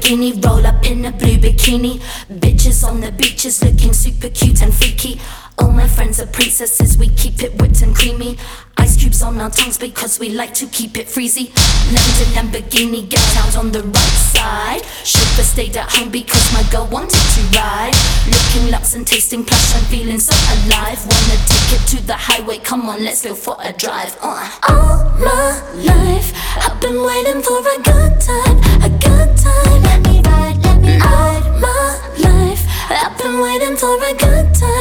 Lamborghini, roll up in a blue bikini. Bitches on the beaches looking super cute and freaky. All my friends are princesses, we keep it whipped and creamy. Ice cubes on our tongues because we like to keep it freezy. London Lamborghini, get out on the right side. Chauffeur stayed at home because my girl wanted to ride. Looking luxe and tasting plush, I'm feeling so alive. Wanna take it to the highway, come on, let's go for a drive. All my life, I've been waiting for a good time, a good time. Let me ride my life. I've been waiting for a good time.